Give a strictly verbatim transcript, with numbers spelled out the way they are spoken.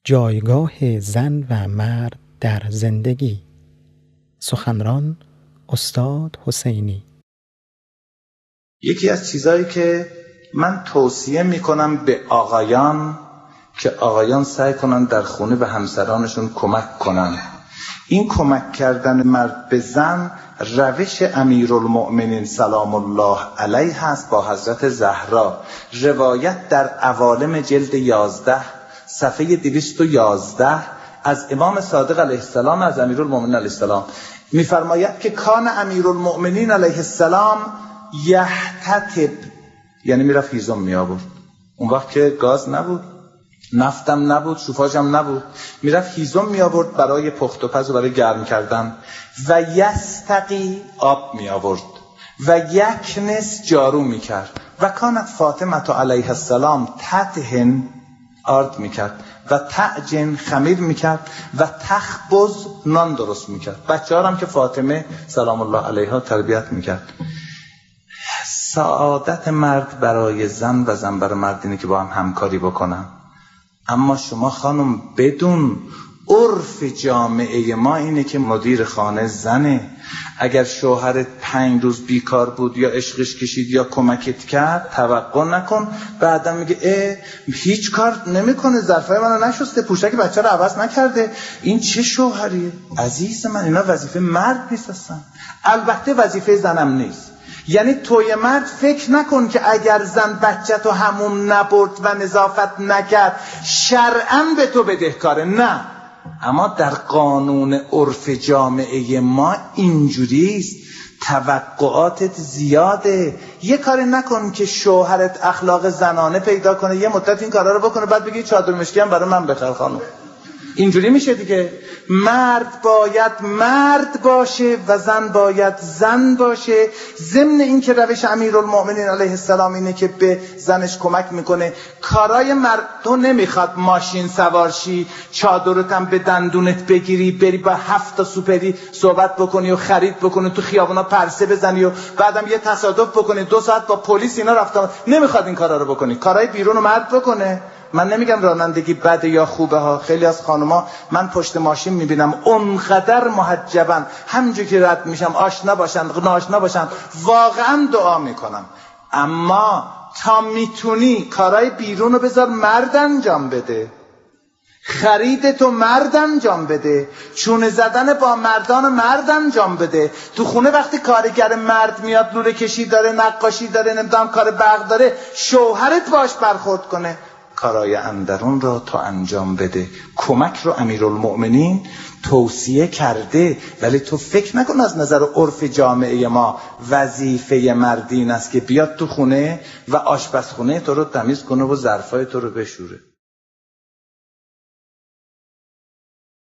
جایگاه زن و مرد در زندگی. سخنران استاد حسینی. یکی از چیزایی که من توصیه میکنم به آقایان که آقایان سعی کنن در خونه به همسرانشون کمک کنن، این کمک کردن مرد به زن روش امیرالمؤمنین سلام الله علیه است با حضرت زهرا. روایت در عوالم جلد یازده صفحه دویست و یازده از امام صادق علیه السلام از امیرالمؤمنین علیه السلام میفرماید که کان امیرالمؤمنین علیه السلام یحتطب، یعنی میرفت هیزم می آورد. اون وقت که گاز نبود، نفتم نبود، شوفاژم نبود، میرفت هیزم می آورد برای پخت و پز و برای گرم کردن. و یستقی، آب می آورد. و یکنس، جارو می کرد. و کانت فاطمه علیه السلام تطهن، آرد می کرد. و تعجن، خمیر می کرد. و تخبز، نان درست می کرد. بچه ها هم که فاطمه سلام الله علیها تربیت می کرد. سعادت مرد برای زن و زن برای مرد اینه که با هم همکاری بکنن. اما شما خانم بدون، عرف جامعه ما اینه که مدیر خانه زنه. اگر شوهرت پنج روز بیکار بود یا عشقش کشید یا کمکت کرد، توقع نکن بعدم میگه اه هیچ کار نمیکنه، ظرفای منو نشسته، پوشک بچه رو عوض نکرده، این چه شوهریه؟ عزیز من، اینا وظیفه مرد نیست اصلا. البته وظیفه زنم نیست. یعنی توی مرد فکر نکن که اگر زن بچه تو هموم نبرد و نظافت نکرد شرعاً به تو بدهکاره، نه. اما در قانون عرف جامعه ما اینجوریست، توقعاتت زیاده. یه کاری نکن که شوهرت اخلاق زنانه پیدا کنه، یه مدت این کارا رو بکنه، بعد بگی چادر مشکی هم برای من بخر خانم. اینجوری میشه دیگه. مرد باید مرد باشه و زن باید زن باشه. ضمن این که روش امیرالمؤمنین علیه السلام اینه که به زنش کمک میکنه. کارای مرد تو نمیخواد ماشین سوارشی، چادرت هم به دندونت بگیری، بری با هفت تا سوپری صحبت بکنی و خرید بکنی، تو خیابونا پرسه بزنی و بعدم یه تصادف بکنی، دو ساعت با پلیس اینا رفتن. نمیخواد این کارا رو بکنی. کارای بیرون رو مرد بکنه. من نمیگم رانندگی بده یا خوبه ها. خیلی از خانوما من پشت ماشین میبینم اونقدر محجبن، همونجور که رد میشم آشنا باشن ناشنا باشن، واقعا دعا میکنم. اما تا میتونی کارهای بیرون رو بذار مرد انجام بده. خرید تو مرد انجام بده. چونه زدن با مردان مرد انجام بده. تو خونه وقتی کارگر مرد میاد، لوله کشی داره، نقاشی داره، نمیدونم کار برق داره، شوهرت باش برخورد کنه. کارای اندرون را تو انجام بده. کمک رو امیرالمؤمنین توصیه کرده، ولی تو فکر نکن از نظر عرف جامعه ما وظیفه مردین است که بیاد تو خونه و آشپزخونه تو رو تمیز کنه و ظرفای تو رو بشوره.